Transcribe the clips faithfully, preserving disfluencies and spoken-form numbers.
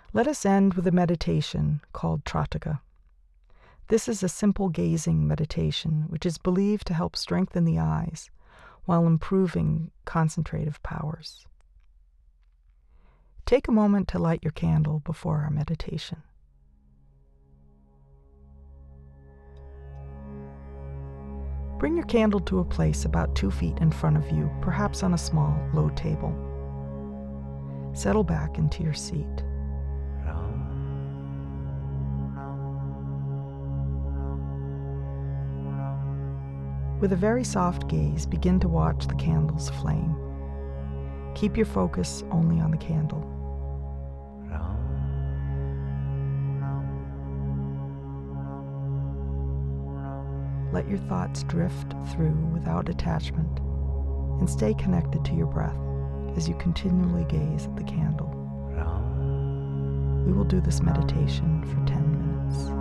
Let us end with a meditation called Trataka. This is a simple gazing meditation which is believed to help strengthen the eyes while improving concentrative powers. Take a moment to light your candle before our meditation. Bring your candle to a place about two feet in front of you, perhaps on a small, low table. Settle back into your seat. With a very soft gaze, begin to watch the candle's flame. Keep your focus only on the candle. Let your thoughts drift through without attachment, and stay connected to your breath as you continually gaze at the candle. We will do this meditation for ten minutes.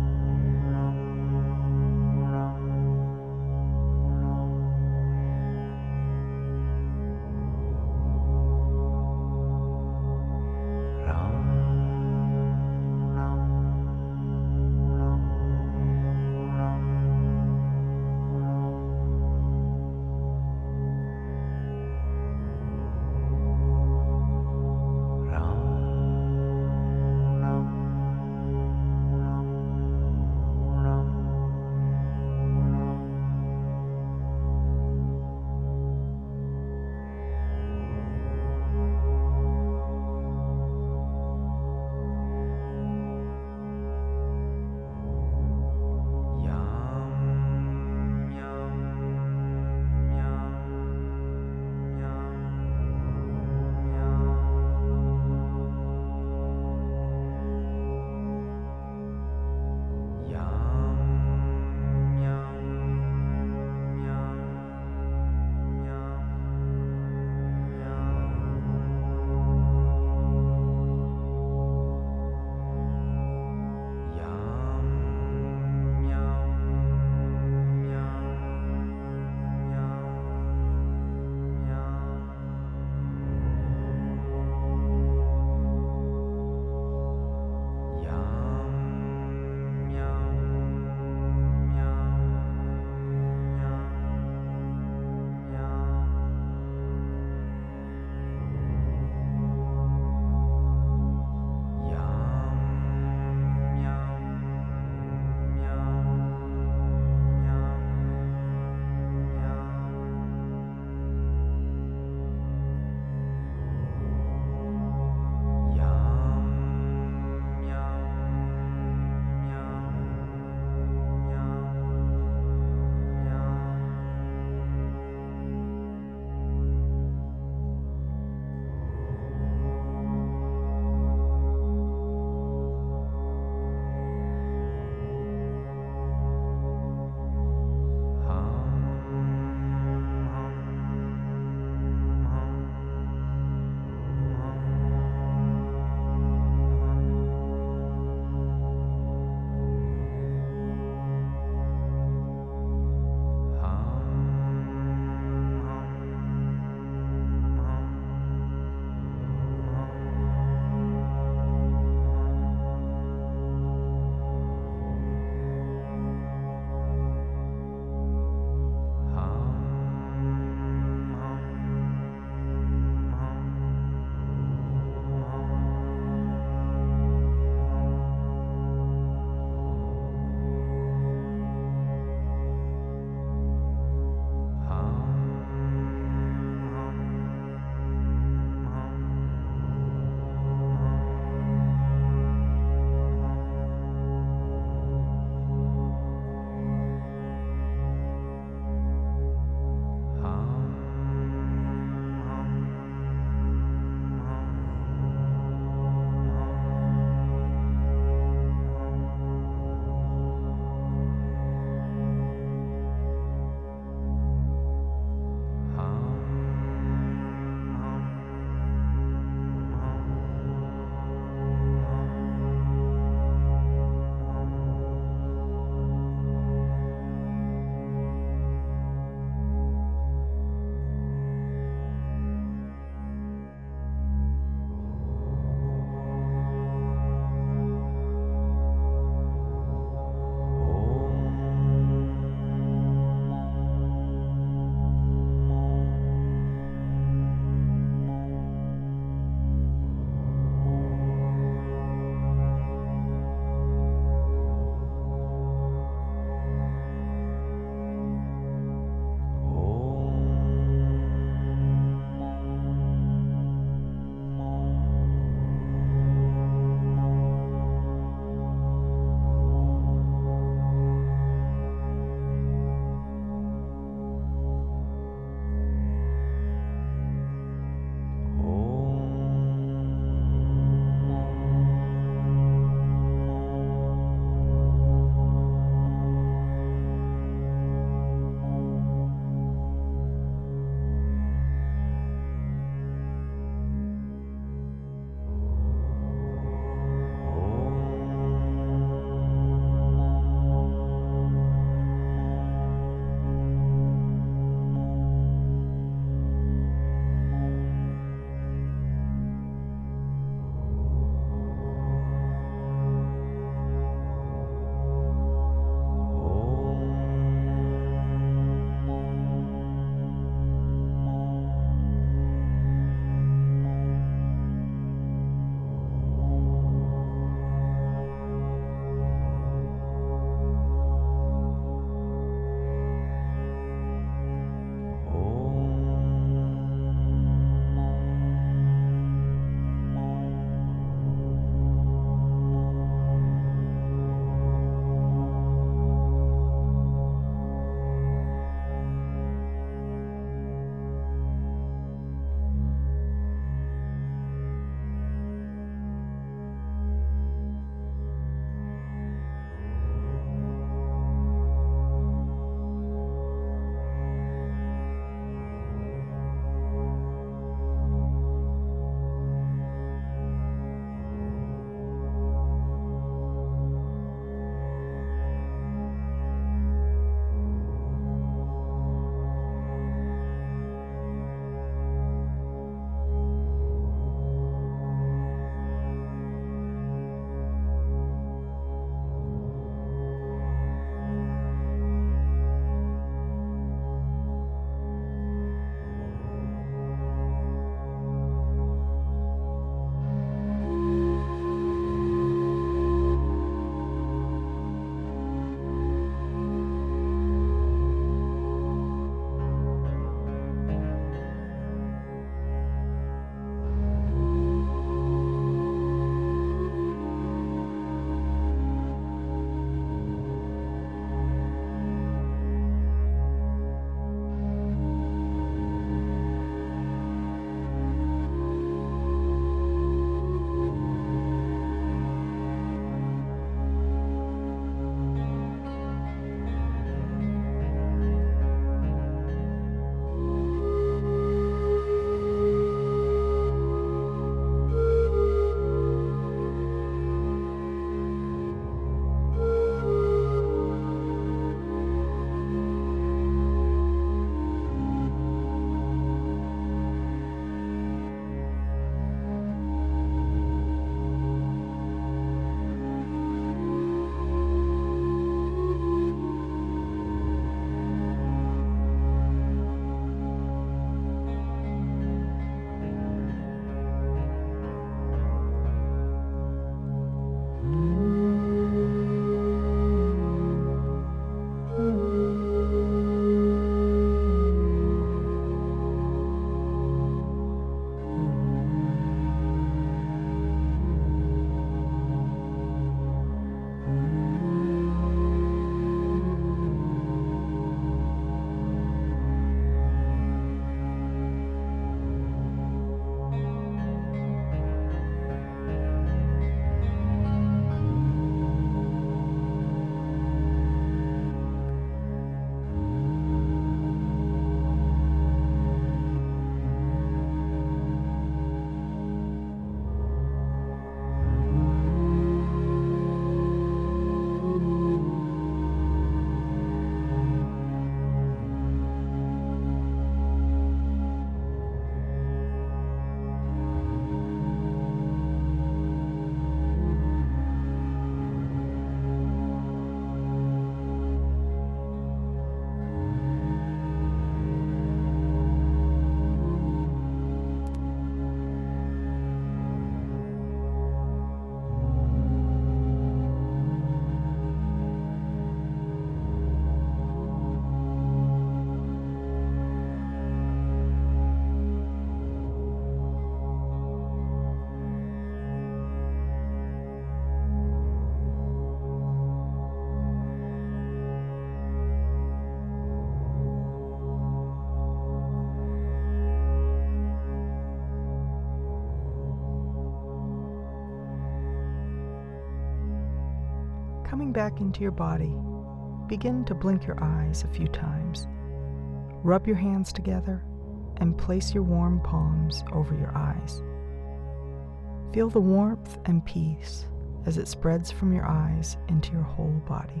Coming back into your body, begin to blink your eyes a few times. Rub your hands together and place your warm palms over your eyes. Feel the warmth and peace as it spreads from your eyes into your whole body.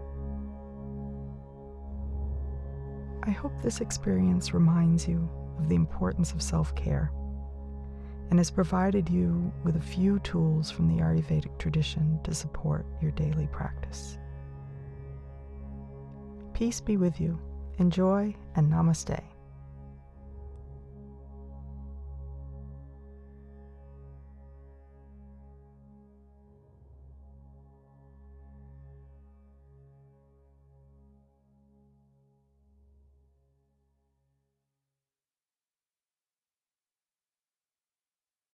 I hope this experience reminds you of the importance of self-care and has provided you with a few tools from the Ayurvedic tradition to support your daily practice. Peace be with you. Enjoy and namaste.